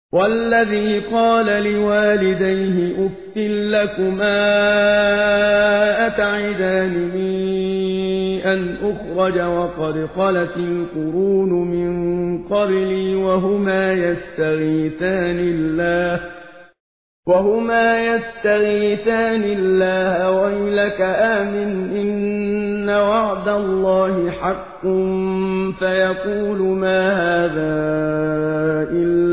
وَالَّذِي قَالَ لِوَالِدَيْهِ أُفٍّ لَّكُمَا أَتَعِدَانِنِي أَنْ أُخْرَجَ وَقَدْ خَلَتِ الْقُرُونُ مِن قَبْلِي وَهُمَا يَسْتَغِيثَانِ اللَّهَ وَيْلَكَ آمِنْ إِنَّ وَعْدَ اللَّهِ حَقٌّ فَيَقُولُ مَا هَٰذَا إِلَّا